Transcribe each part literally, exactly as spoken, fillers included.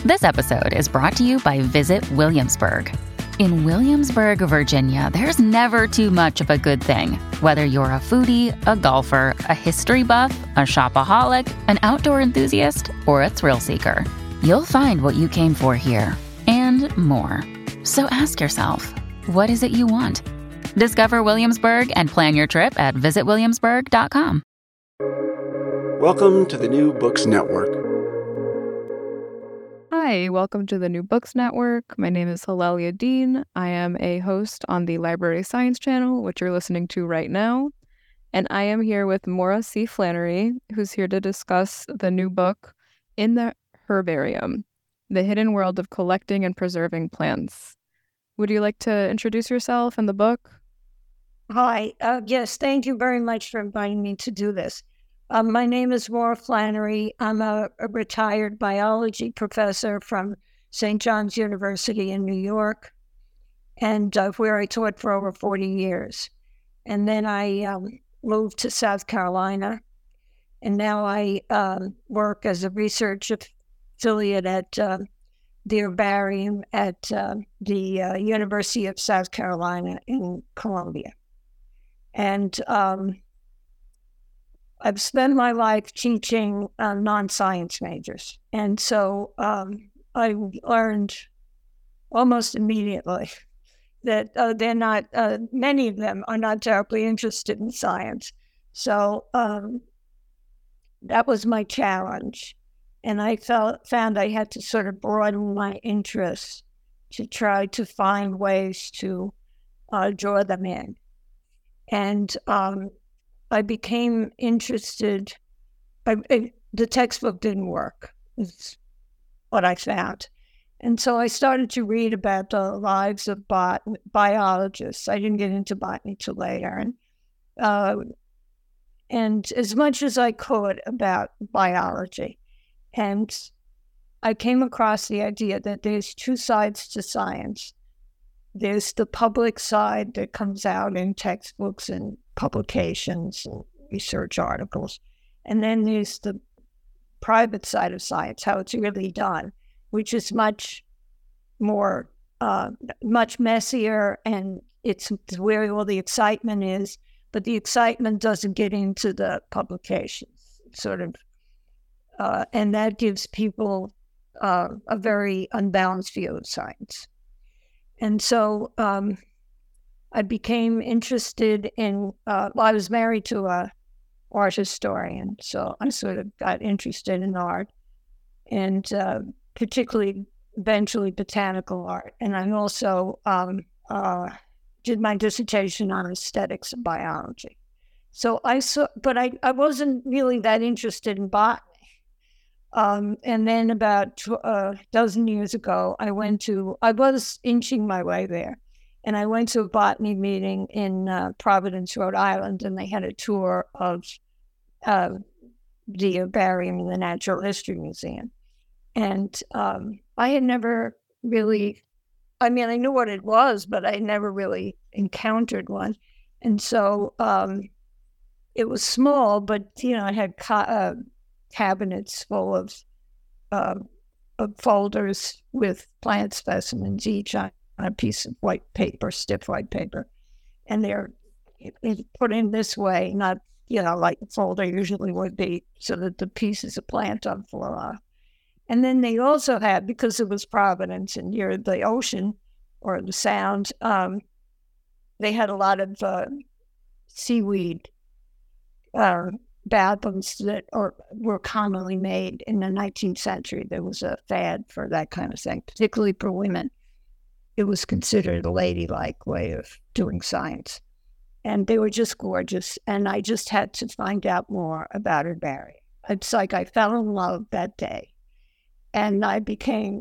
This episode is brought to you by Visit Williamsburg. In Williamsburg, Virginia, there's never too much of a good thing. Whether you're a foodie, a golfer, a history buff, a shopaholic, an outdoor enthusiast, or a thrill seeker, you'll find what you came for here and more. So ask yourself, what is it you want? Discover Williamsburg and plan your trip at visit williamsburg dot com. Welcome to the New Books Network. Hi, welcome to the New Books Network. My name is Hilalia Dean. I am a host on the Library Science Channel, which you're listening to right now. And I am here with Maura C. Flannery, who's here to discuss the new book, In the Herbarium, The Hidden World of Collecting and Preserving Plants. Would you like to introduce yourself and the book? Hi. Uh, yes, thank you very much for inviting me to do this. Um, my name is Maura Flannery. I'm a, a retired biology professor from Saint John's University in New York, and uh, where I taught for over forty years. And then I um, moved to South Carolina, and now I um, work as a research affiliate at uh, the herbarium at uh, the uh, University of South Carolina in Columbia. And um, I've spent my life teaching uh, non-science majors. And so um, I learned almost immediately that uh, they're not, uh, many of them are not terribly interested in science. So um, that was my challenge. And I felt, found I had to sort of broaden my interests to try to find ways to uh, draw them in. And um, I became interested. I, I, the textbook didn't work, is what I found. And so I started to read about the lives of bot, biologists. I didn't get into botany till later. And, uh, and as much as I could about biology. And I came across the idea that there's two sides to science. There's the public side that comes out in textbooks and publications and research articles. And then there's the private side of science, how it's really done, which is much more, uh, much messier, and it's where all the excitement is, but the excitement doesn't get into the publications, sort of, uh, and that gives people uh, a very unbalanced view of science. And so um, I became interested in, uh, well, I was married to a art historian, so I sort of got interested in art, and uh, particularly eventually botanical art. And I also um, uh, did my dissertation on aesthetics of biology. So I saw, but I, I wasn't really that interested in botany. Um, and then about a uh, dozen years ago, I went to, I was inching my way there. And I went to a botany meeting in uh, Providence, Rhode Island, and they had a tour of uh, the herbarium in the Natural History Museum. And um, I had never really, I mean, I knew what it was, but I never really encountered one. And so um, it was small, but, you know, it had co- uh, cabinets full of, uh, of folders with plant specimens, each on a piece of white paper, stiff white paper. And they're it, it put in this way, not, you know, like a folder usually would be, so that the pieces of plant don't fall off. And then they also had, because it was Providence and near the ocean or the Sound, um, they had a lot of uh, seaweed uh, bathrooms that are, were commonly made in the nineteenth century. There was a fad for that kind of thing, particularly for women. It was considered a ladylike way of doing science. And they were just gorgeous. And I just had to find out more about herbarium. It's like I fell in love that day. And I became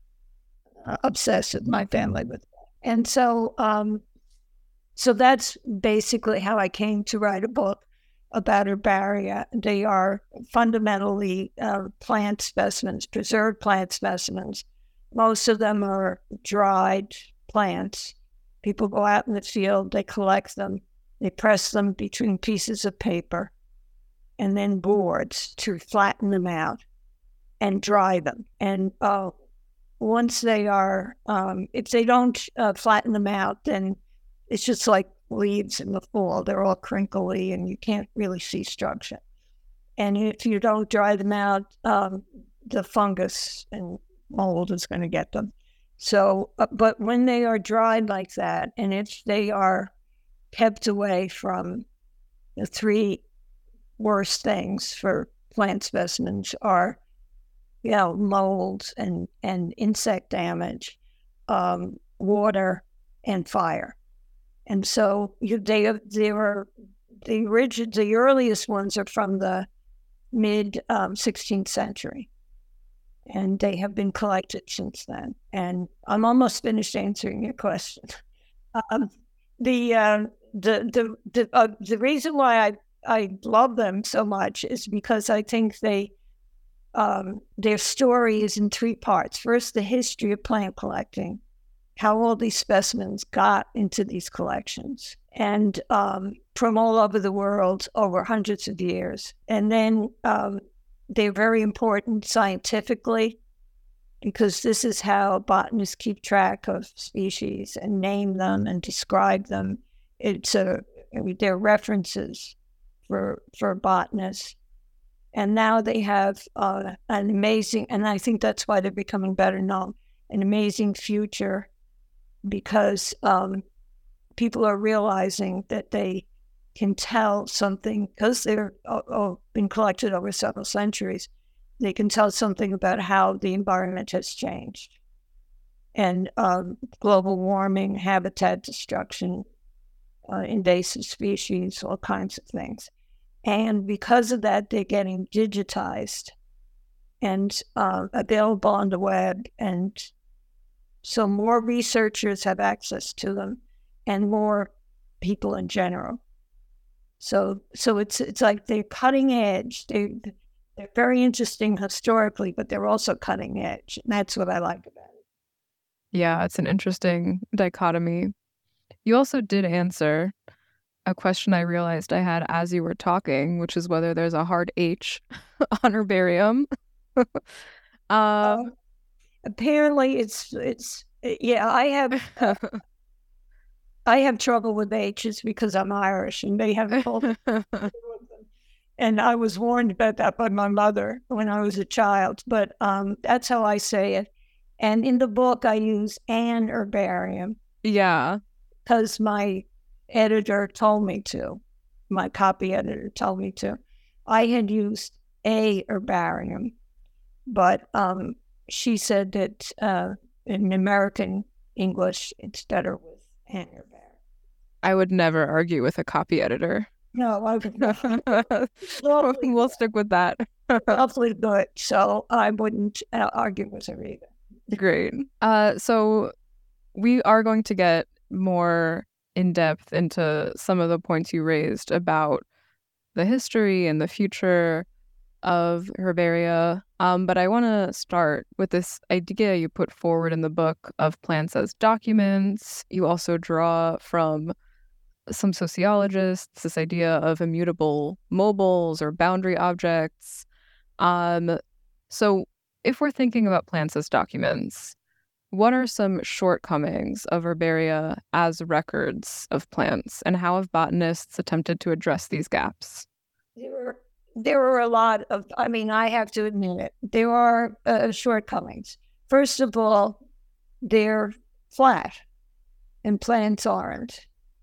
uh, obsessed with my family with it. And so, um, so that's basically how I came to write a book about herbaria. They are fundamentally uh, plant specimens, preserved plant specimens. Most of them are dried plants. People go out in the field, they collect them, they press them between pieces of paper and then boards to flatten them out and dry them. And uh, once they are, um, if they don't uh, flatten them out, then it's just like leaves in the fall. They're all crinkly and you can't really see structure. And if you don't dry them out, um, the fungus and mold is going to get them. So, uh, but when they are dried like that, and if they are kept away from the three worst things for plant specimens are, you know, mold and, and insect damage, um, water, and fire. And so you, they, they were, the rigid, the earliest ones are from the mid um, sixteenth century. And they have been collected since then. And I'm almost finished answering your question. Um, the, uh, the, the, the, uh, the reason why I, I love them so much is because I think they, um, their story is in three parts. First, the history of plant collecting, how all these specimens got into these collections, and um, from all over the world over hundreds of years. And then um, they're very important scientifically, because this is how botanists keep track of species and name them and describe them. It's a, they're references for for botanists. And now they have uh, an amazing, and I think that's why they're becoming better known, an amazing future, because um, people are realizing that they can tell something, because they're oh, oh, been collected over several centuries, they can tell something about how the environment has changed. And um, global warming, habitat destruction, uh, invasive species, all kinds of things. And because of that, they're getting digitized and uh, available on the web. And so more researchers have access to them, and more people in general. So so it's it's like they're cutting edge. They, they're very interesting historically, but they're also cutting edge. And that's what I like about it. Yeah, it's an interesting dichotomy. You also did answer a question I realized I had as you were talking, which is whether there's a hard H on herbarium. um, uh, apparently, it's it's yeah. I have I have trouble with H's because I'm Irish, and they have trouble. And I was warned about that by my mother when I was a child. But um, that's how I say it. And in the book, I use an herbarium. Yeah, because my editor told me to. My copy editor told me to. I had used a herbarium, but um, she said that uh, in American English, it's better with an herbarium. I would never argue with a copy editor. No, I would not. We'll stick with that. Awfully good, so I wouldn't uh, argue with her either. Great. Uh, so we are going to get more in depth into some of the points you raised about the history and the future of herbaria. Um, but I want to start with this idea you put forward in the book of plants as documents. You also draw from some sociologists this idea of immutable mobiles or boundary objects. Um, so if we're thinking about plants as documents, what are some shortcomings of herbaria as records of plants, and how have botanists attempted to address these gaps? There were, there were a lot of, I mean, I have to admit it, there are uh, shortcomings. First of all, they're flat, and plants aren't.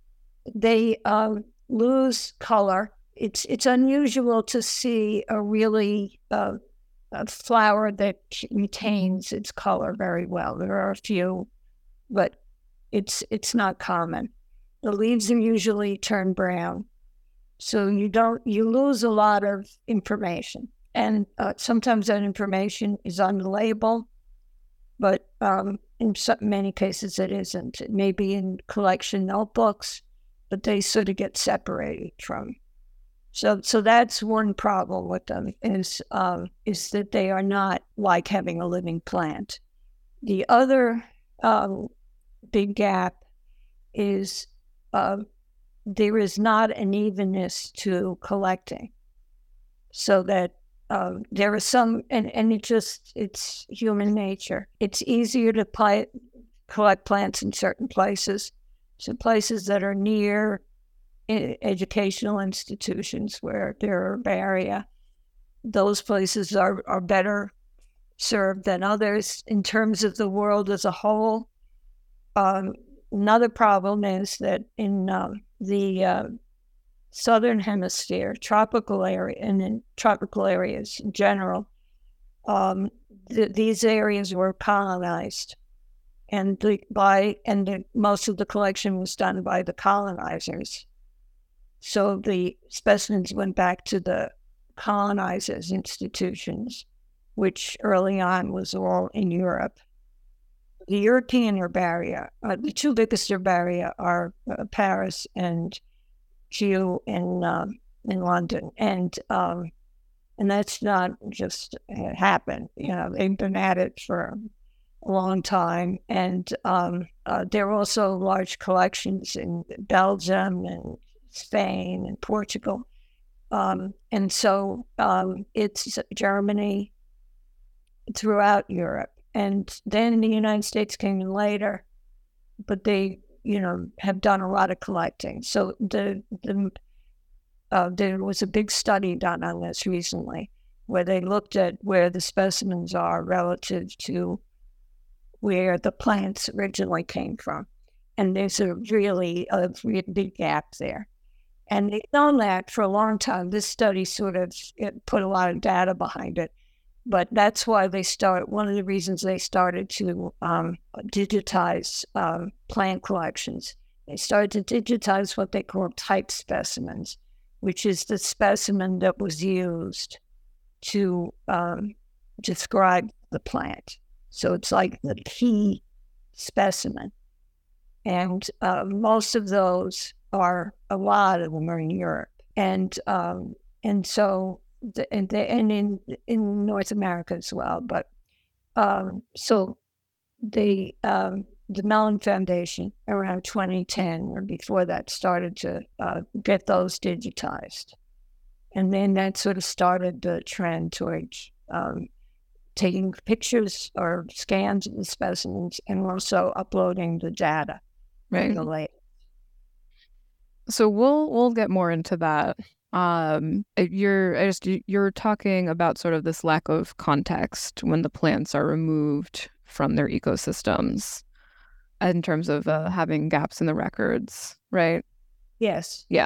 They um, lose color. It's it's unusual to see a really uh, a flower that retains its color very well. There are a few, but it's it's not common. The leaves are usually turn brown, so you don't you lose a lot of information, and uh, sometimes that information is on the label, but um, in some, many cases it isn't. It may be in collection notebooks, but they sort of get separated from. So so that's one problem with them, is, uh, is that they are not like having a living plant. The other um, big gap is uh, there is not an evenness to collecting, so that uh, there are some, and, and it just, it's human nature. It's easier to pl- collect plants in certain places. So places that are near educational institutions where there are herbaria, those places are, are better served than others. In terms of the world as a whole, um, another problem is that in uh, the uh, southern hemisphere, tropical area, and in tropical areas in general, um, th- these areas were colonized, and the, by and the, most of the collection was done by the colonizers. So the specimens went back to the colonizers' institutions, which early on was all in Europe. The European herbaria, uh, the two biggest herbaria are uh, Paris and Kew in uh, in London, and um, and that's not just uh, happened. You know, they've been at it for a long time, and um, uh, there are also large collections in Belgium and Spain and Portugal, um, and so um, it's Germany, throughout Europe, and then the United States came in later, but they, you know, have done a lot of collecting. So the the uh, there was a big study done on this recently, where they looked at where the specimens are relative to where the plants originally came from, and there's a really a really big gap there. And they've known that for a long time. This study sort of it put a lot of data behind it. But that's why they start. One of the reasons they started to um, digitize um, plant collections. They started to digitize what they call type specimens, which is the specimen that was used to um, describe the plant. So it's like the key specimen, and uh, most of those are a lot of them are in Europe, and um, and so. The, and, the, and in in North America as well, but um, so the um, the Mellon Foundation around twenty ten or before that started to uh, get those digitized, and then that sort of started the trend towards um, taking pictures or scans of the specimens and also uploading the data. Right. The late. So we'll we'll get more into that. Um, you're I just you're talking about sort of this lack of context when the plants are removed from their ecosystems, in terms of uh, having gaps in the records, right? Yes. Yeah.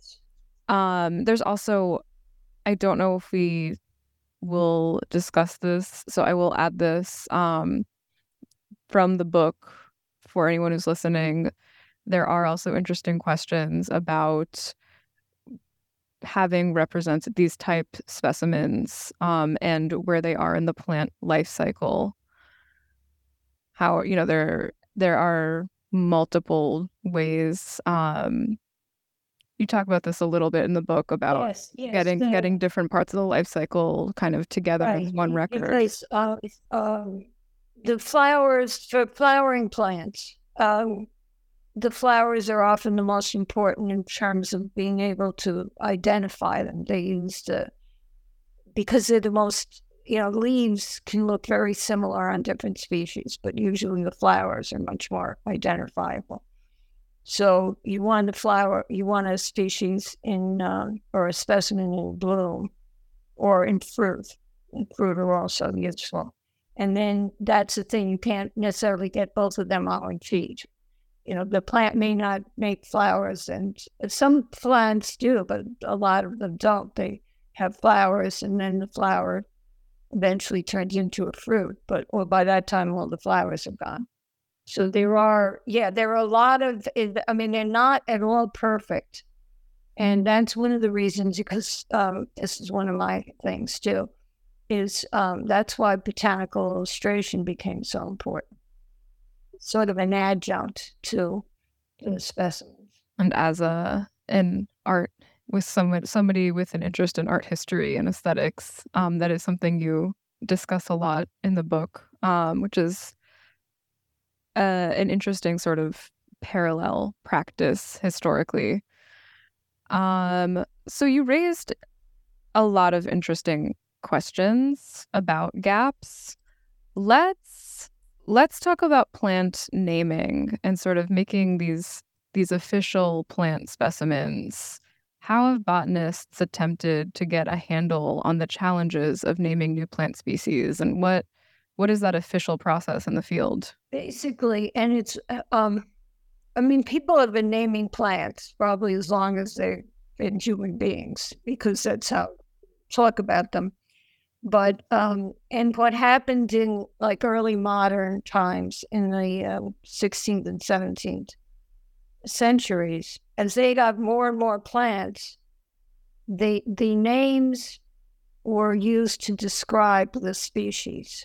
Um, there's also, I don't know if we will discuss this, so I will add this um, from the book for anyone who's listening. There are also interesting questions about having represented these type specimens um, and where they are in the plant life cycle. How, you know, there there are multiple ways. Um, you talk about this a little bit in the book about yes, yes, getting the, getting different parts of the life cycle kind of together right, in one record. Because uh, um, the flowers for flowering plants. Um, The flowers are often the most important in terms of being able to identify them. They use the, because they're the most, you know, leaves can look very similar on different species, but usually the flowers are much more identifiable. So you want a flower, you want a species in, uh, or a specimen in bloom or in fruit. And fruit are also useful. And then that's the thing, you can't necessarily get both of them all in feed. You know, the plant may not make flowers, and some plants do, but a lot of them don't. They have flowers, and then the flower eventually turns into a fruit, but or by that time, all the flowers are gone. So there are, yeah, there are a lot of, I mean, they're not at all perfect. And that's one of the reasons, because um, this is one of my things too, is um, that's why botanical illustration became so important. Sort of an adjunct to the specimens. And as a an art with someone somebody with an interest in art history and aesthetics, um, that is something you discuss a lot in the book, um, which is uh, an interesting sort of parallel practice historically. Um, so you raised a lot of interesting questions about gaps. Let's let's talk about plant naming and sort of making these these official plant specimens. How have botanists attempted to get a handle on the challenges of naming new plant species, and what what is that official process in the field? Basically, and it's uh, um, I mean, people have been naming plants probably as long as they've been human beings, because that's how talk about them. But um, and what happened in like early modern times in the uh, sixteenth and seventeenth centuries, as they got more and more plants, the the names were used to describe the species.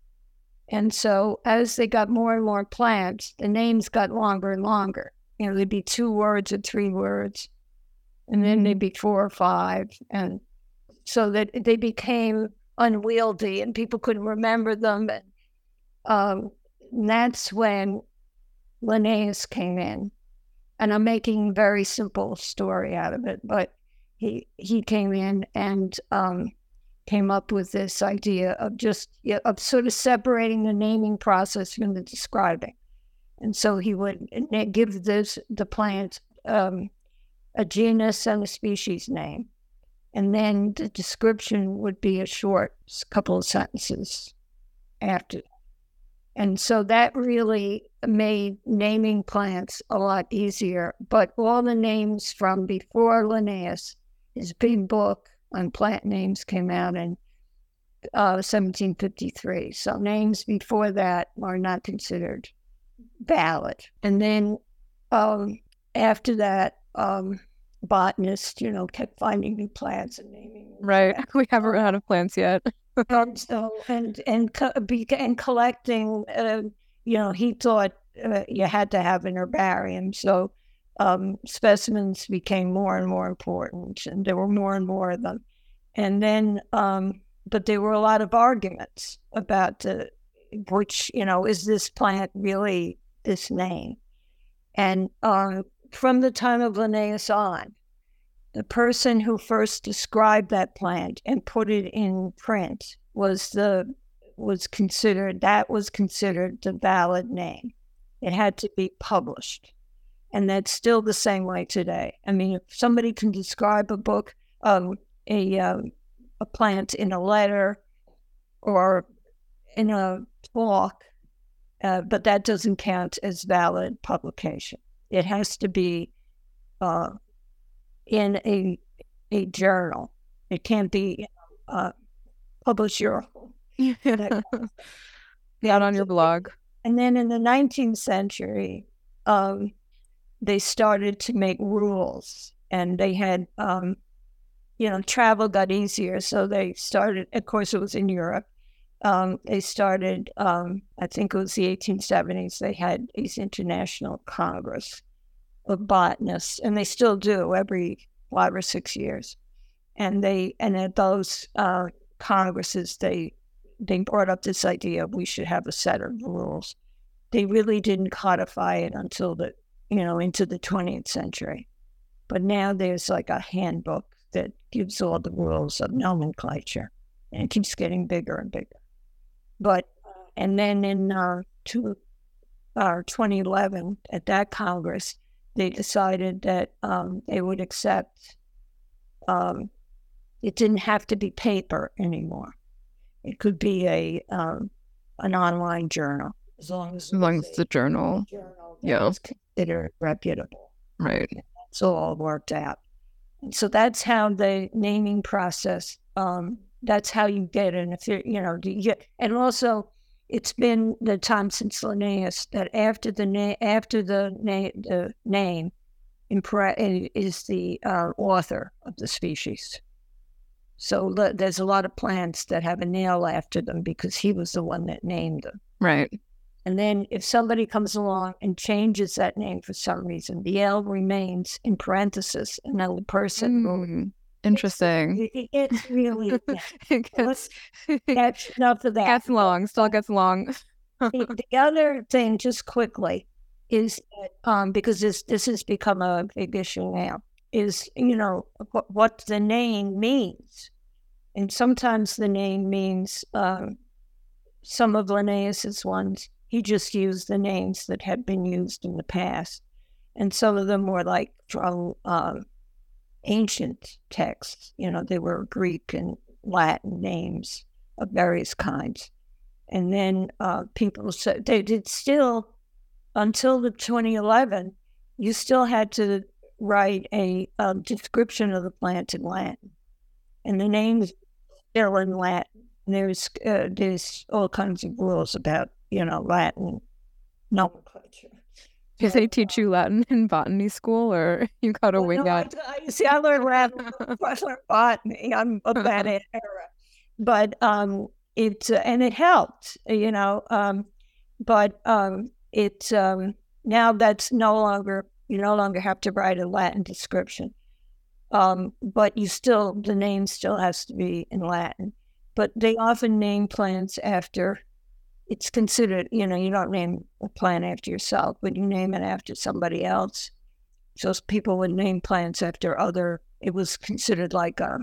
And so as they got more and more plants, the names got longer and longer. You know, there'd be two words or three words, and then they'd be four or five. And so that they became unwieldy and people couldn't remember them. And, um, and that's when Linnaeus came in. And I'm making a very simple story out of it, but he he came in and um, came up with this idea of just yeah, of sort of separating the naming process from the describing. And so he would give this the plant um, a genus and a species name, and then the description would be a short couple of sentences after. And so that really made naming plants a lot easier. But all the names from before Linnaeus, his big book on plant names came out in uh, seventeen fifty-three. So names before that are not considered valid. And then um, after that, um, botanists, you know, kept finding new plants and naming them. Right. We haven't run out of plants yet. And so, and and co- be- and collecting, uh, you know, he thought uh, you had to have an herbarium. So um, specimens became more and more important, and there were more and more of them. And then, um, but there were a lot of arguments about the, which, you know, is this plant really this name? And uh, from the time of Linnaeus on, the person who first described that plant and put it in print was the was considered that was considered the valid name. It had to be published, and that's still the same way today. I mean, if somebody can describe a book, um, a um, a plant in a letter or in a talk, uh, but that doesn't count as valid publication. It has to be. Uh, in a a journal. It can't be uh, published your Yeah. Out on your blog. And then in the nineteenth century, um, they started to make rules, and they had, um, you know, travel got easier. So they started, of course, it was in Europe. Um, they started, um, I think it was the eighteen seventies, they had these international congress of botanists, and they still do every five or six years. And they and at those uh, congresses, they they brought up this idea of we should have a set of rules. They really didn't codify it until the you know into the twentieth century, but now there's like a handbook that gives all the rules of nomenclature, and it keeps getting bigger and bigger. But and then in uh, two, uh, twenty eleven at that Congress, they decided that um, they would accept, um, it didn't have to be paper anymore. It could be a um, an online journal, as long as, As long as it's a journal. journal that Yeah. was considered reputable. Right. It's all worked out. And so that's how the naming process, um, that's how you get an, if you you know, you get, and also, it's been the time since Linnaeus that after the name, after the name, the name impre- is the uh, author of the species. So le- there's a lot of plants that have a nail after them because he was the one that named them. Right. And then if somebody comes along and changes that name for some reason, the L remains in parentheses, and then the person will. Mm, interesting. It, it's really, It let's- gets, that's enough of that. gets long. Still gets long. the, the other thing, just quickly, is that, um, because this this has become a big issue now, is, you know, what, what the name means. And sometimes the name means uh, some of Linnaeus's ones, he just used the names that had been used in the past. And some of them were like from um, ancient texts. You know, they were Greek and Latin names of various kinds. And then uh, people said they did still, until the twenty eleven, you still had to write a, a description of the plant in Latin. And the name's still in Latin. There's uh, there's all kinds of rules about, you know, Latin nomenclature. Did they teach you Latin in botany school, or you got a well, wing no, out? I, I, see, I learned Latin from botany. I'm of that era. But um, it, uh, and it helped, you know, um, but um, it, um, now that's no longer, you no longer have to write a Latin description. Um, but you still, the name still has to be in Latin. But they often name plants after, it's considered, you know, you don't name a plant after yourself, but you name it after somebody else. So people would name plants after other, it was considered like a,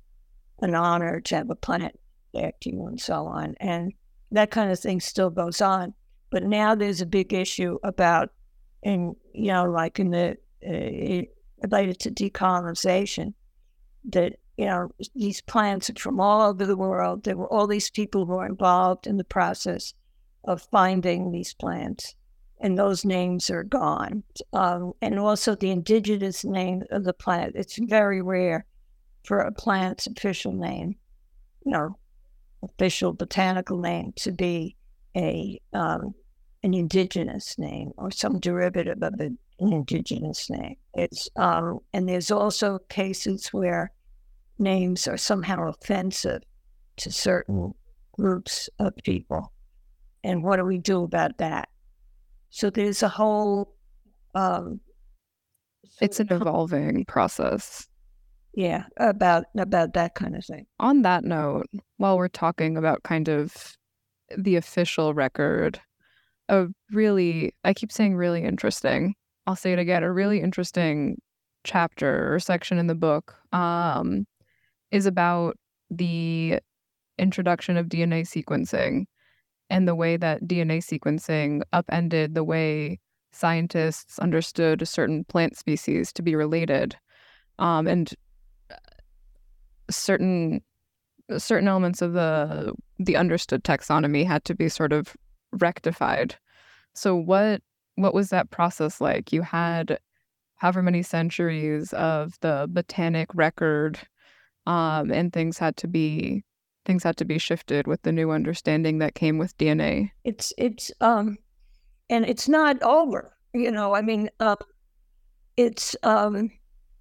an honor to have a plant after you and so on. And that kind of thing still goes on. But now there's a big issue about, and you know, like in the, uh, related to decolonization, that, you know, these plants are from all over the world. There were all these people who were involved in the process of finding these plants, and those names are gone. Um, and also the indigenous name of the plant. It's very rare for a plant's official name, you know, official botanical name to be a um, an indigenous name or some derivative of an indigenous name. It's um, and there's also cases where names are somehow offensive to certain groups of people. And what do we do about that? So there's a whole... Um, it's an evolving process. Yeah, about about that kind of thing. On that note, while we're talking about kind of the official record, a really, I keep saying really interesting, I'll say it again, a really interesting chapter or section in the book um, is about the introduction of D N A sequencing and the way that D N A sequencing upended the way scientists understood a certain plant species to be related. Um, and certain certain elements of the the understood taxonomy had to be sort of rectified. So what what was that process like? You had however many centuries of the botanic record, um, and things had to be things had to be shifted with the new understanding that came with D N A. It's it's um, and it's not over. You know, I mean, uh, it's um.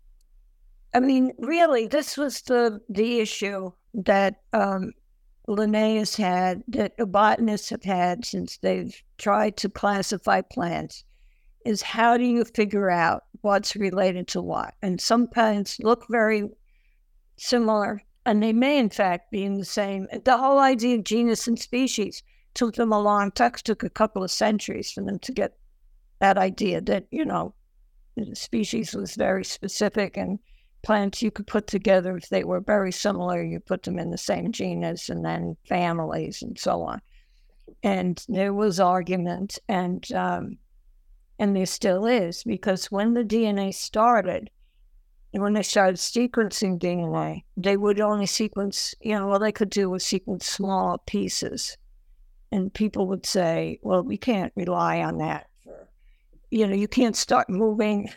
I mean, really, this was the the issue that um, Linnaeus had, that botanists have had since they've tried to classify plants, is how do you figure out what's related to what? And some plants look very similar, and they may, in fact, be in the same. The whole idea of genus and species took them a long time. It took a couple of centuries for them to get that idea that, you know, the species was very specific, and plants you could put together if they were very similar, you put them in the same genus and then families and so on. And there was argument, and um, and there still is, because when the D N A started, and when they started sequencing D N A, they would only sequence, you know, all they could do was sequence small pieces. And people would say, well, we can't rely on that. You know, you can't start moving.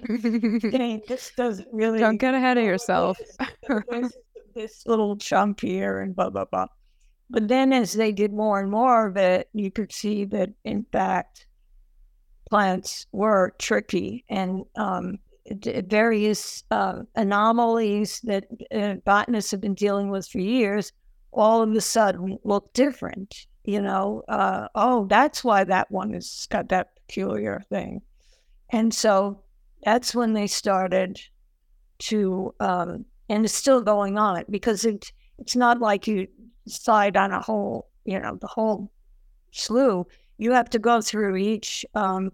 This doesn't really... Don't get ahead of yourself. This, this little chunk here and blah, blah, blah. But then as they did more and more of it, you could see that, in fact, plants were tricky, and um, various uh, anomalies that uh, botanists have been dealing with for years all of a sudden look different. You know, uh, oh, that's why that one has got that peculiar thing. And so that's when they started to, um, and it's still going on, because it, it's not like you decide on a whole, you know, the whole slew. You have to go through each um,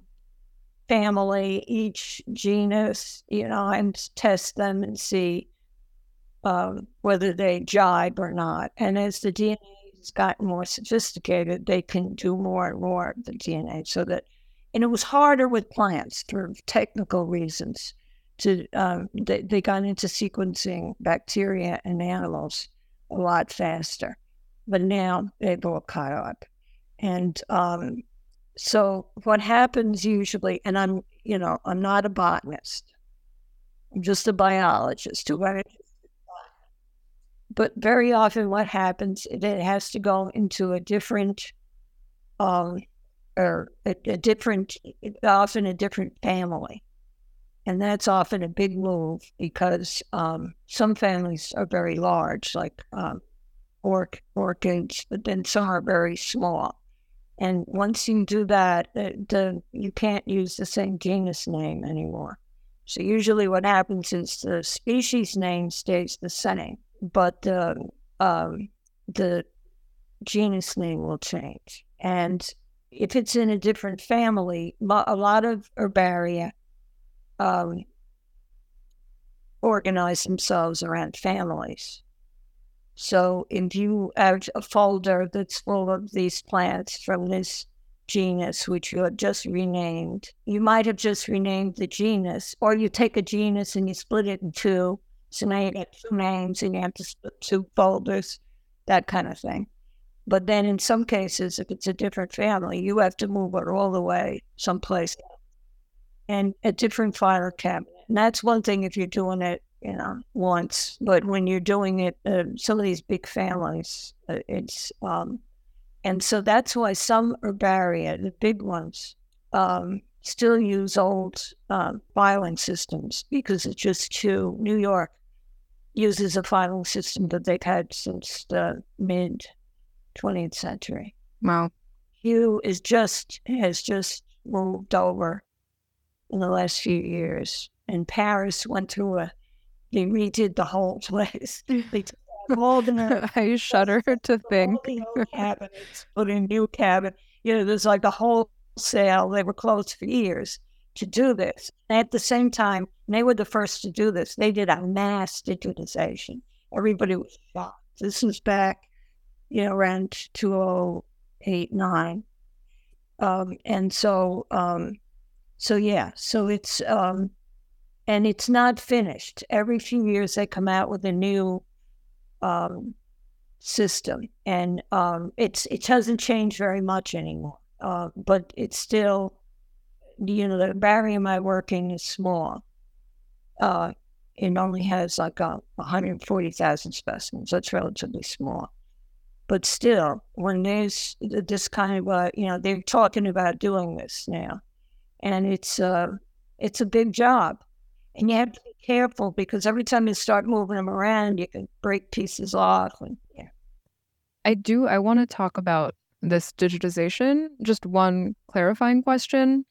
family, each genus, you know, and test them and see um, whether they jibe or not. And as the D N A has gotten more sophisticated, they can do more and more of the D N A. So that, and it was harder with plants for technical reasons. To um, they, they got into sequencing bacteria and animals a lot faster, but now they've all caught up. And um, so what happens usually, and I'm, you know, I'm not a botanist, I'm just a biologist who went into but very often what happens, it has to go into a different, um, or a, a different, often a different family. And that's often a big move because um, some families are very large, like um, orch- orchids, but then some are very small. And once you do that, the, the, you can't use the same genus name anymore. So usually what happens is the species name stays the same, but the, um, the genus name will change. And if it's in a different family, a lot of herbaria um, organize themselves around families. So if you have a folder that's full of these plants from this genus, which you have just renamed, you might have just renamed the genus, or you take a genus and you split it in two. So now you got two names and you have to split two folders, that kind of thing. But then in some cases, if it's a different family, you have to move it all the way someplace else. And a different file cabinet. And that's one thing if you're doing it, you know, once. But when you're doing it, uh, some of these big families, uh, it's, um, and so that's why some herbaria, the big ones, um, still use old uh, filing systems because it's just too, New York uses a filing system that they've had since the mid twentieth century. Wow. Kew is just, has just moved over in the last few years. And Paris went through a, they redid the whole place. They took all the, I shudder to think. all the old cabinets, put in new cabinet. You know, there's like a wholesale. They were closed for years to do this. And at the same time, they were the first to do this. They did a mass digitization. Everybody was shocked. This was back, you know, around two thousand eight, nine. Um, and so, um, so yeah, so it's, um, and it's not finished. Every few years they come out with a new um, system, and um, it's it doesn't change very much anymore. Uh, but it's still, you know, the herbarium I work in is small. Uh, it only has like a one hundred forty thousand specimens. That's relatively small. But still, when there's this kind of, uh, you know, they're talking about doing this now, and it's uh, it's a big job. And you have to be careful because every time you start moving them around, you can break pieces off. And yeah. I do, I want to talk about this digitization. Just one clarifying question.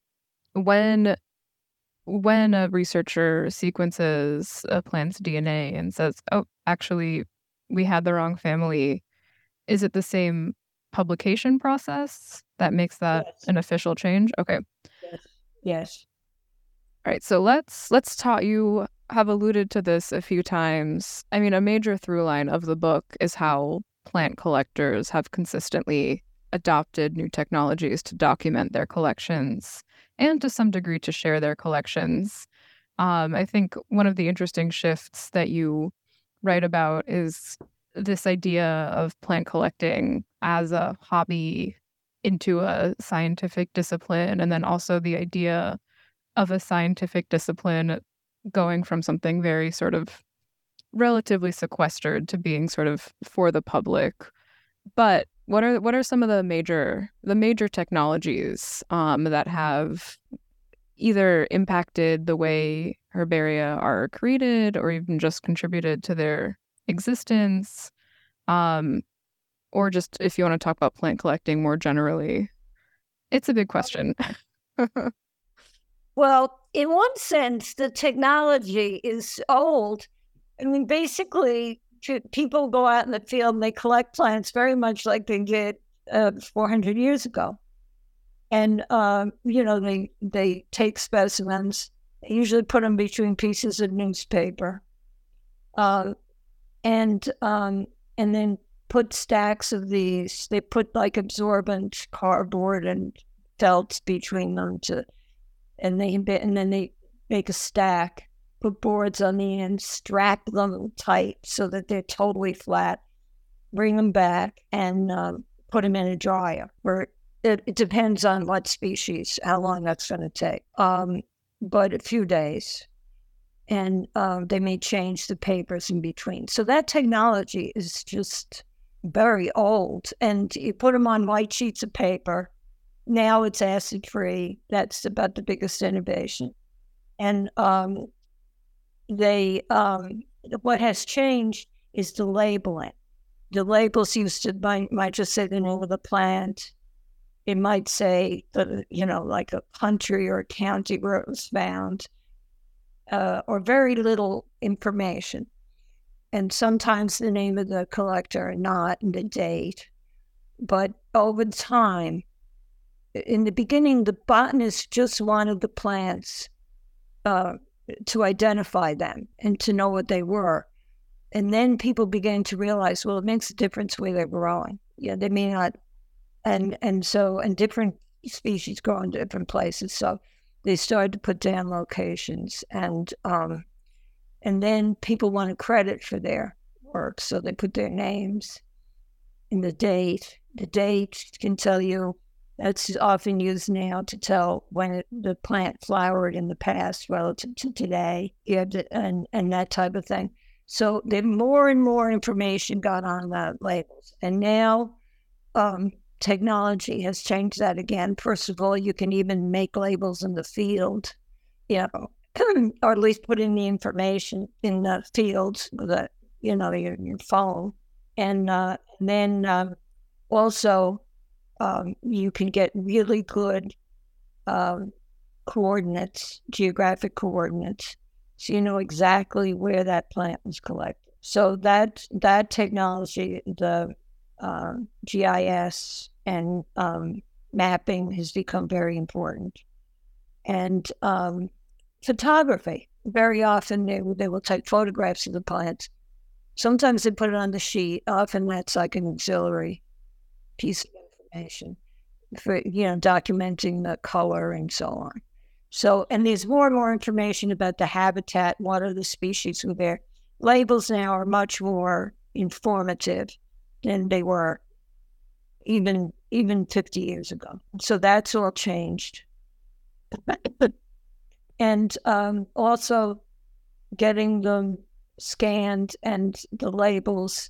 When when a researcher sequences a plant's D N A and says, oh, actually, we had the wrong family, is it the same publication process that makes that Yes. an official change? Okay. Yes. Yes. All right, so let's let's talk. You have alluded to this a few times. I mean, a major through line of the book is how plant collectors have consistently adopted new technologies to document their collections and to some degree to share their collections. Um, I think one of the interesting shifts that you write about is this idea of plant collecting as a hobby into a scientific discipline, and then also the idea of a scientific discipline going from something very sort of relatively sequestered to being sort of for the public. But what are what are some of the major the major technologies um, that have either impacted the way herbaria are created or even just contributed to their existence? Um, or just if you want to talk about plant collecting more generally, it's a big question. Well, in one sense, the technology is old. I mean, basically, people go out in the field and they collect plants very much like they did uh, four hundred years ago. And, um, you know, they, they take specimens, they usually put them between pieces of newspaper. Uh, and um, and then put stacks of these. They put like absorbent cardboard and felt between them to, and they and then they make a stack, put boards on the end, strap them tight so that they're totally flat, bring them back, and um, put them in a dryer. Where it, it depends on what species, how long that's going to take, um, but a few days. And um, they may change the papers in between. So that technology is just very old. And you put them on white sheets of paper. Now it's acid-free. That's about the biggest innovation. And um, they, um, what has changed is the labeling. The labels used to might, might just say the name of the plant. It might say, the, you know, like a country or a county where it was found. Uh, or very little information. And sometimes the name of the collector and not and the date. But over time, in the beginning, the botanist just wanted the plants uh, to identify them and to know what they were. And then people began to realize, well, it makes a difference where they're growing. Yeah, they may not, and and so, and different species grow in different places. So they started to put down locations, and um, and then people wanted credit for their work, so they put their names and the date. The date can tell you, that's often used now to tell when it, the plant flowered in the past relative to today, you have to, and, and that type of thing. So then more and more information got on the labels. And now um, technology has changed that again. First of all, you can even make labels in the field, you know, or at least put in the information in the fields with a, you know, your, your phone. And, uh, and then um, also um, you can get really good um, coordinates, geographic coordinates, so you know exactly where that plant was collected. So that that technology, the uh, G I S and um, mapping has become very important. And um, photography, very often they, they will take photographs of the plants. Sometimes they put it on the sheet. Often that's like an auxiliary piece of information for, you know, documenting the color and so on. So, and there's more and more information about the habitat, what are the species who are there. Labels now are much more informative than they were even even fifty years ago. So that's all changed. And um, also getting them scanned and the labels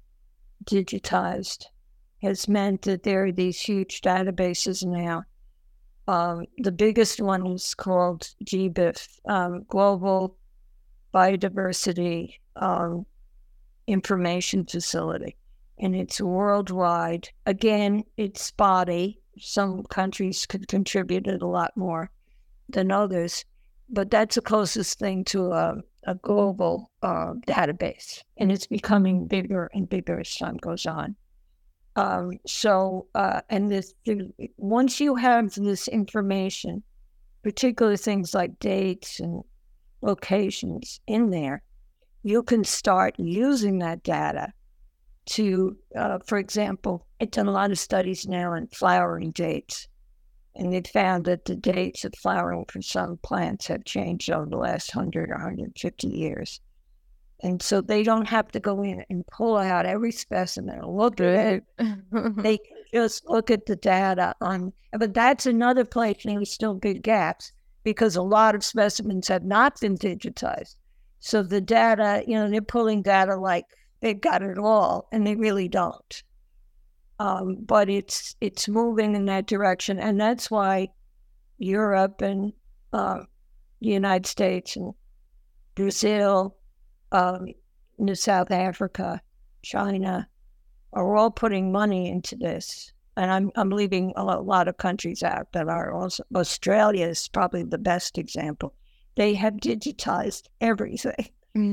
digitized has meant that there are these huge databases now. Um, the biggest one is called G B I F, um, Global Biodiversity um, Information Facility, and it's worldwide. Again, it's spotty. Some countries could contribute it a lot more than others, but that's the closest thing to a, a global uh, database, and it's becoming bigger and bigger as time goes on. Um, so, uh, and this, once you have this information, particularly things like dates and locations in there, you can start using that data to, uh, for example, I've done a lot of studies now on flowering dates, and they found that the dates of flowering for some plants have changed over the last one hundred or one hundred fifty years. And so they don't have to go in and pull out every specimen and look at it. They can just look at the data on, but that's another place where there's still big gaps because a lot of specimens have not been digitized. So the data, you know, they're pulling data like they've got it all, and they really don't. Um, but it's it's moving in that direction, and that's why Europe and uh, the United States and Brazil, Um, in South Africa, China, are all putting money into this. And I'm I'm leaving a lot of countries out that are also, Australia is probably the best example. They have digitized everything.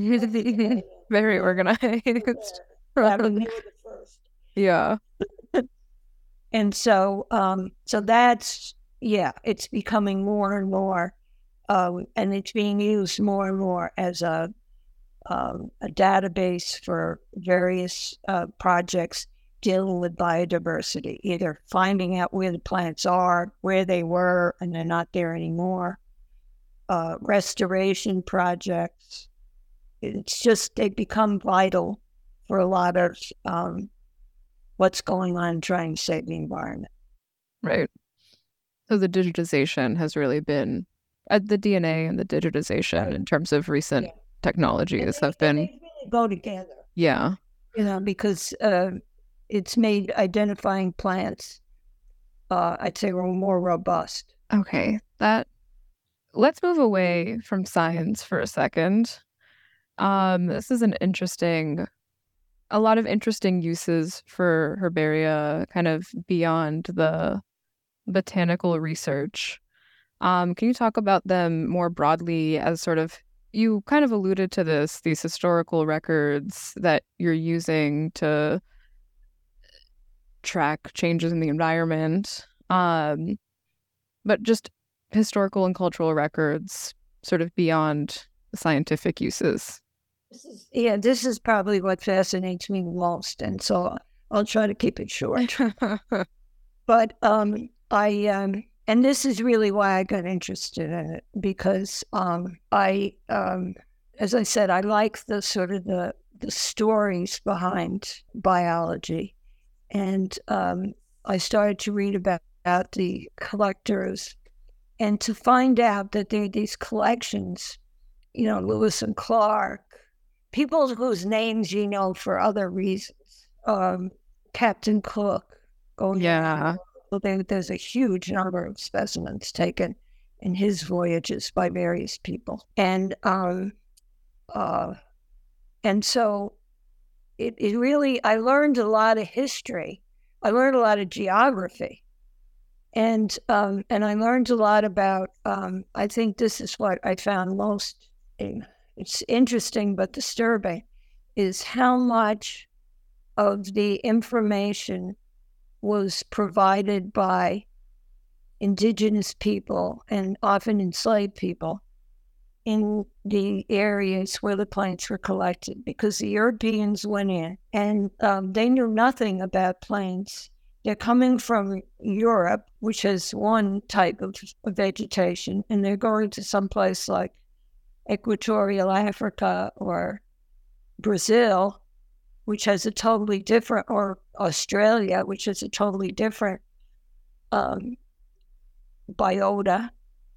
Very organized. Yeah, they were the first. Yeah. And so, um, so that's, yeah, it's becoming more and more, uh, and it's being used more and more as a um, a database for various uh, projects dealing with biodiversity, either finding out where the plants are, where they were, and they're not there anymore, uh, restoration projects. It's just, they become vital for a lot of um, what's going on trying to save the environment. Right. So the digitization has really been, uh, the D N A and the digitization in terms of recent yeah. technologies they, have been. They really go together. Yeah. You know, because uh, it's made identifying plants, uh, I'd say, more robust. Okay. That, let's move away from science for a second. Um, this is an interesting, a lot of interesting uses for herbaria, kind of beyond the botanical research. Um, can you talk about them more broadly as sort of, you kind of alluded to this, these historical records that you're using to track changes in the environment, um, but just historical and cultural records sort of beyond the scientific uses. This is, yeah, this is probably what fascinates me most, and so I'll try to keep it short. But um, I, um, and this is really why I got interested in it, because um, I, um, as I said, I like the sort of the, the stories behind biology. And um, I started to read about, about the collectors, and to find out that there are these collections, you know, Lewis and Clark, people whose names you know for other reasons, um, Captain Cook. Going yeah. Well, there, there's a huge number of specimens taken in his voyages by various people. And um, uh, and so it, it really, I learned a lot of history. I learned a lot of geography. And um, and I learned a lot about, um, I think this is what I found most, it's interesting but disturbing, is how much of the information was provided by indigenous people and often enslaved people in the areas where the plants were collected, because the Europeans went in and um, they knew nothing about plants. They're coming from Europe, which has one type of, of vegetation, and they're going to someplace like Equatorial Africa or Brazil, which has a totally different, or Australia, which has a totally different um, biota.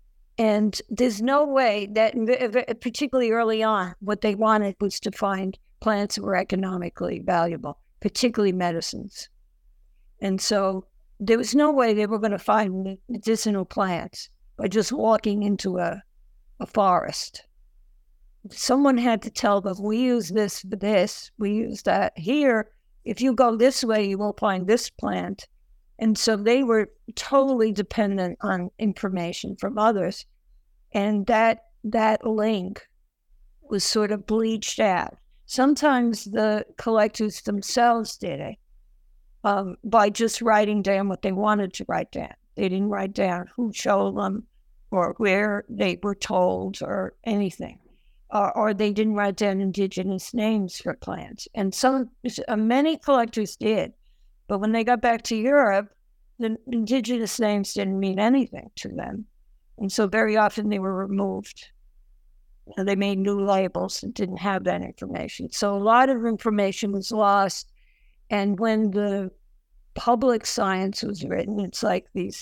And there's no way that, particularly early on, what they wanted was to find plants that were economically valuable, particularly medicines. And so there was no way they were going to find medicinal plants by just walking into a, a forest. Someone had to tell them, we use this for this, we use that. Here, if you go this way, you won't find this plant. And so they were totally dependent on information from others. And that that link was sort of bleached out. Sometimes the collectors themselves did it um, by just writing down what they wanted to write down. They didn't write down who showed them or where they were told or anything. Uh, or they didn't write down indigenous names for plants. And some, uh, many collectors did. But when they got back to Europe, the indigenous names didn't mean anything to them. And so very often they were removed. And they made new labels and didn't have that information. So a lot of information was lost. And when the public science was written, it's like these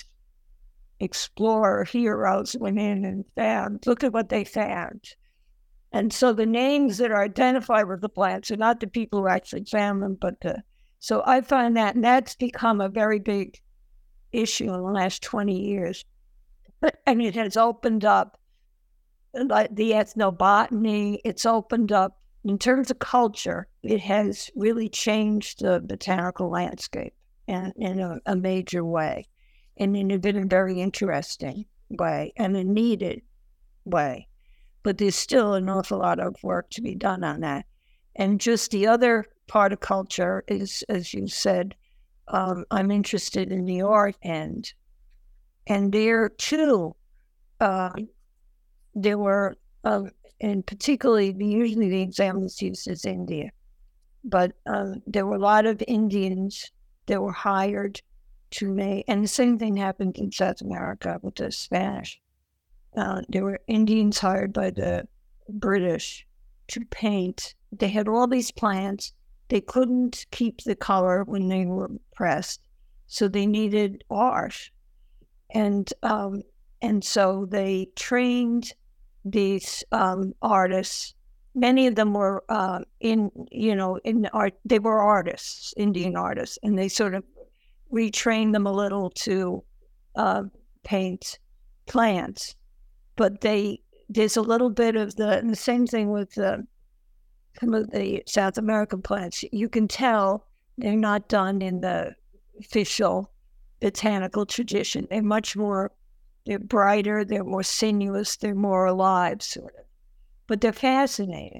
explorer heroes went in and found, look at what they found. And so the names that are identified with the plants are not the people who actually found them, but the, so I find that, and that's become a very big issue in the last twenty years. And it has opened up like the ethnobotany, it's opened up, in terms of culture, it has really changed the botanical landscape in, in a, a major way, and in a very interesting way, and a needed way. But there's still an awful lot of work to be done on that. And just the other part of culture is, as you said, um, I'm interested in the art end. And there, too, uh, there were, uh, and particularly, usually the example that's used is India. But um, there were a lot of Indians that were hired to make, and the same thing happened in South America with the Spanish. Uh, there were Indians hired by the British to paint. They had all these plants. They couldn't keep the color when they were pressed, so they needed art. And um, and so they trained these um, artists. Many of them were uh, in, you know, in art. They were artists, Indian artists, and they sort of retrained them a little to uh, paint plants. But they there's a little bit of the and the same thing with the some of the South American plants. You can tell they're not done in the official botanical tradition. They're much more, they're brighter, they're more sinuous, they're more alive, sort of. But they're fascinating.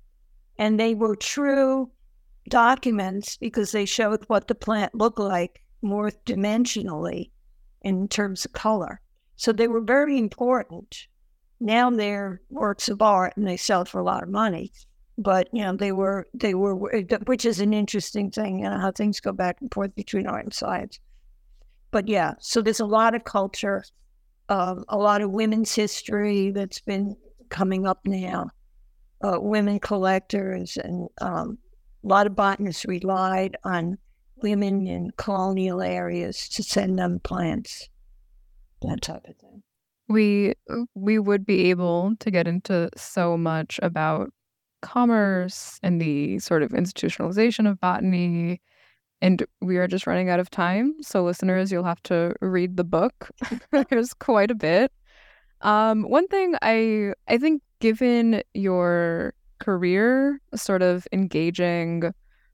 And they were true documents because they showed what the plant looked like more dimensionally in terms of color. So they were very important. Now they're works of art and they sell for a lot of money. But, you know, they were, they were, which is an interesting thing, you know, how things go back and forth between art and science. But yeah, so there's a lot of culture, um, a lot of women's history that's been coming up now, uh, women collectors, and um, a lot of botanists relied on women in colonial areas to send them plants, that type of thing. We we would be able to get into so much about commerce and the sort of institutionalization of botany, and we are just running out of time. So listeners, you'll have to read the book. There's quite a bit. Um, one thing I I think, given your career, sort of engaging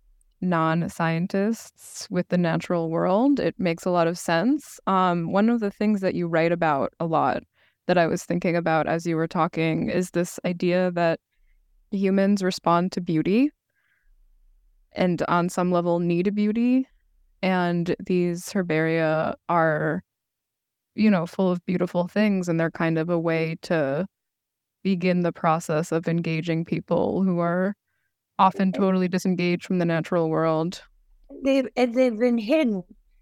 non-scientists with the natural world, it makes a lot of sense. Um, one of the things that you write about a lot that I was thinking about as you were talking is this idea that humans respond to beauty and on some level need beauty. And these herbaria are, you know, full of beautiful things, and they're kind of a way to begin the process of engaging people who are often totally disengaged from the natural world. They've, they've been hidden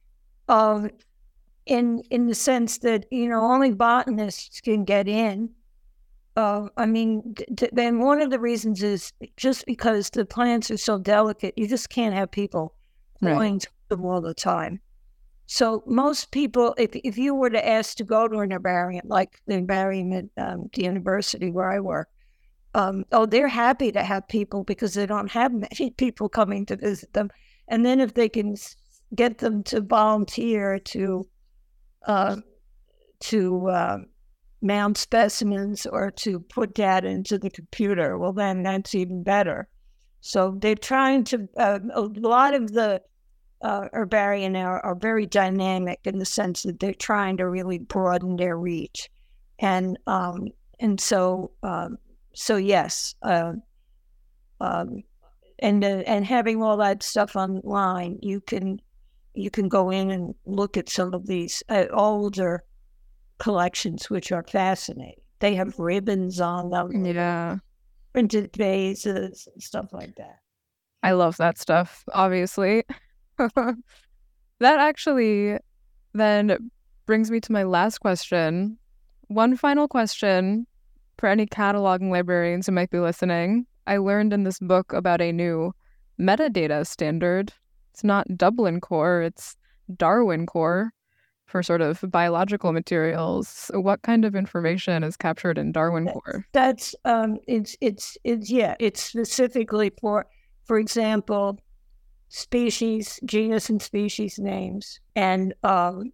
uh, in, in the sense that, you know, only botanists can get in. Uh, I mean, then one of the reasons is just because the plants are so delicate, you just can't have people Right. going to them all the time. So most people, if if you were to ask to go to an herbarium, like the herbarium at um, the university where I work, um, oh, they're happy to have people because they don't have many people coming to visit them. And then if they can get them to volunteer to uh, to uh, mount specimens or to put data into the computer, well, then that's even better. So they're trying to, uh, a lot of the uh, herbaria now are, are very dynamic in the sense that they're trying to really broaden their reach. And um, and so, um, so yes, uh, um, and uh, and having all that stuff online, you can you can go in and look at some of these uh, older collections, which are fascinating. They have ribbons on them, Yeah. printed vases and stuff like that. I love that stuff, obviously. That actually then brings me to my last question. One final question for any cataloging librarians who might be listening. I learned in this book about a new metadata standard. It's not Dublin Core, it's Darwin Core for sort of biological materials. What kind of information is captured in Darwin Core? That's um, it's it's it's yeah, it's specifically for, for example, species, genus and species names, and um,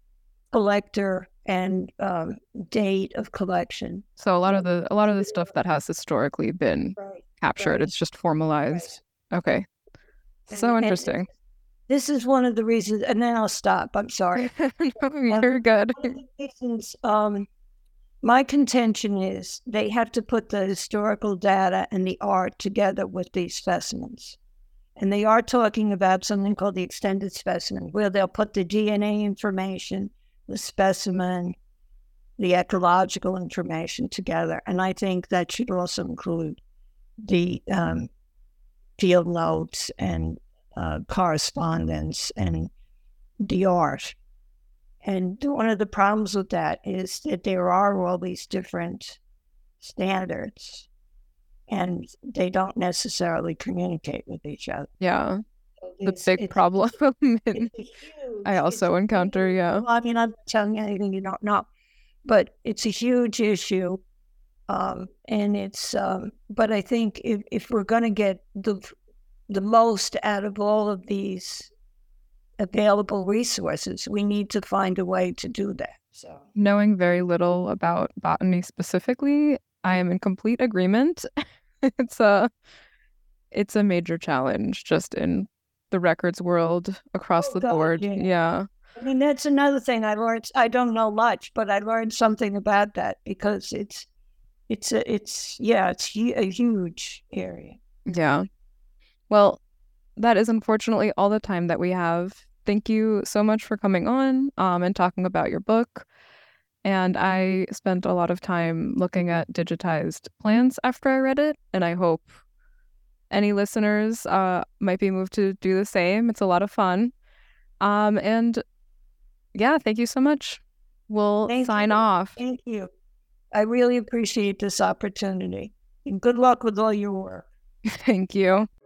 collector and um, date of collection. So a lot of the a lot of the stuff that has historically been Right. captured, right. it's just formalized. Okay. And- So and interesting. This is one of the reasons, and then I'll stop. I'm sorry. You're good. One of the reasons, um, my contention is they have to put the historical data and the art together with these specimens. And they are talking about something called the extended specimen, where they'll put the D N A information, the specimen, the ecological information together. And I think that should also include the um, field notes and uh, correspondence and the art. And one of the problems with that is that there are all these different standards and they don't necessarily communicate with each other. Yeah. So The it's- big it's- problem it's a huge- I also it's a encounter, huge- yeah. Well, I mean, I'm not telling you anything you don't know, but it's a huge issue. Um, and it's, um, but I think if, if we're going to get the, the most out of all of these available resources, we need to find a way to do that. So, Knowing very little about botany specifically, I am in complete agreement. It's a it's a major challenge just in the records world across Oh, the God, board. yeah. Yeah. I mean, that's another thing I learned. I don't know much, but I learned something about that because it's, it's a, it's, yeah, it's hu- a huge area. Yeah. Well, that is unfortunately all the time that we have. Thank you so much for coming on um, and talking about your book. And I spent a lot of time looking at digitized plants after I read it, and I hope any listeners uh, might be moved to do the same. It's a lot of fun. Um, and yeah, thank you so much. We'll Thank sign you. off. Thank you. I really appreciate this opportunity. And good luck with all your work. Thank you.